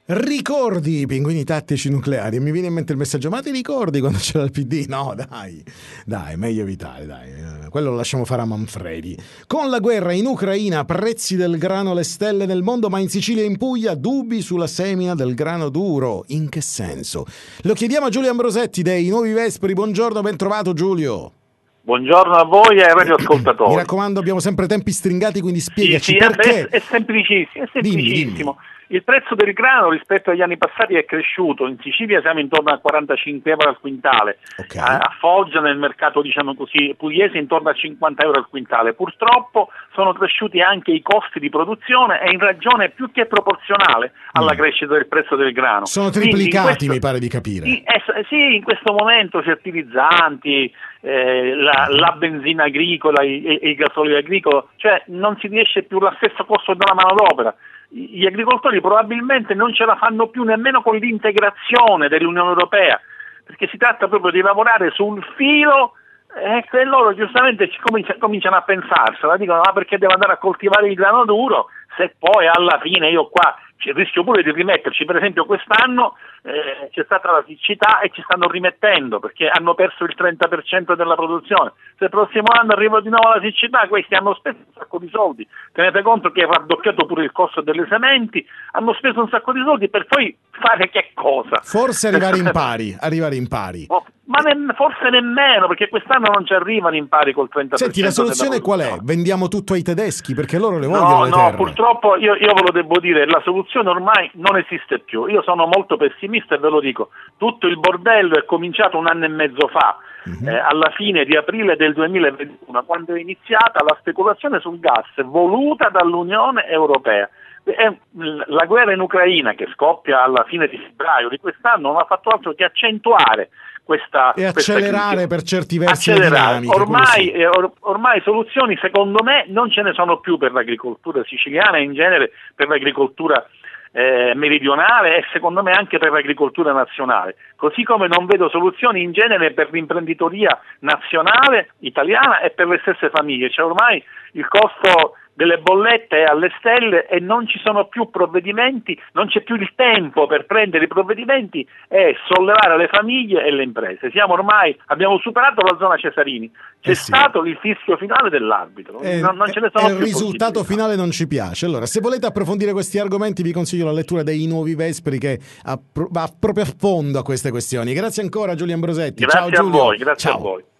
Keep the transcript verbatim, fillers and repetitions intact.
Ricordi i pinguini tattici nucleari? Mi viene in mente il messaggio: ma ti ricordi quando c'era il P D? No, dai, dai, meglio evitare, dai. Quello lo lasciamo fare a Manfredi. Con la guerra in Ucraina, prezzi del grano alle stelle nel mondo, ma in Sicilia e in Puglia dubbi sulla semina del grano duro. In che senso? Lo chiediamo a Giulio Ambrosetti dei Nuovi Vespri. Buongiorno, ben trovato Giulio. Buongiorno a voi e ai radioascoltatori. Mi raccomando, abbiamo sempre tempi stringati, quindi spiegaci sì, sì, perché. È, è semplicissimo, è semplicissimo. Dimmi, dimmi. Il prezzo del grano rispetto agli anni passati è cresciuto. In Sicilia siamo intorno a quarantacinque euro al quintale, Okay. a, a Foggia nel mercato, diciamo così, pugliese intorno a cinquanta euro al quintale. Purtroppo sono cresciuti anche i costi di produzione e in ragione più che proporzionale alla mm. crescita del prezzo del grano. Sono triplicati, questo, mi pare di capire. Sì, eh, sì, in questo momento fertilizzanti, eh, la, la benzina agricola, il, il gasolio agricolo, cioè non si riesce più lo stesso costo della manodopera. Gli agricoltori probabilmente non ce la fanno più nemmeno con l'integrazione dell'Unione Europea, perché si tratta proprio di lavorare sul filo e eh, loro giustamente cominciano, cominciano a pensarsela, dicono ma perché devo andare a coltivare il grano duro se poi alla fine io qua rischio pure di rimetterci. Per esempio quest'anno eh, c'è stata la siccità e ci stanno rimettendo perché hanno perso il trenta per cento della produzione. Se il prossimo anno arriva di nuovo la siccità, questi hanno speso un sacco di soldi. Tenete conto che è raddoppiato pure il costo delle sementi, hanno speso un sacco di soldi per poi fare che cosa? Forse arrivare in pari, arrivare in pari. Oh, ma ne, forse nemmeno, perché quest'anno non ci arrivano in pari col trenta per cento. Senti, la soluzione qual è? Vendiamo tutto ai tedeschi perché loro le vogliono no, le no, terre. purtroppo io, io ve lo devo dire, la soluzione ormai non esiste più. Io sono molto pessimista e ve lo dico. Tutto il bordello è cominciato un anno e mezzo fa, uh-huh. eh, alla fine di aprile del duemilaventuno, quando è iniziata la speculazione sul gas voluta dall'Unione Europea. E la guerra in Ucraina, che scoppia alla fine di febbraio di quest'anno, non ha fatto altro che accentuare questa e accelerare questa per certi versi accelerare. le dinamiche. Ormai, sì. eh, or, ormai soluzioni secondo me non ce ne sono più per l'agricoltura siciliana e in genere per l'agricoltura eh, meridionale e secondo me anche per l'agricoltura nazionale, così come non vedo soluzioni in genere per l'imprenditoria nazionale italiana e per le stesse famiglie. Cioè ormai il costo delle bollette è alle stelle e non ci sono più provvedimenti, non c'è più il tempo per prendere i provvedimenti e sollevare le famiglie e le imprese. Siamo ormai, abbiamo superato la zona Cesarini, c'è eh sì. stato il fischio finale dell'arbitro, eh, non, non ce ne sono eh, più. Il risultato finale non ci piace. Allora, se volete approfondire questi argomenti vi consiglio la lettura dei Nuovi Vespri, che va proprio a fondo a queste questioni. Grazie ancora Giulio Ambrosetti. Grazie Ciao a Giulio. voi, grazie Ciao. a voi.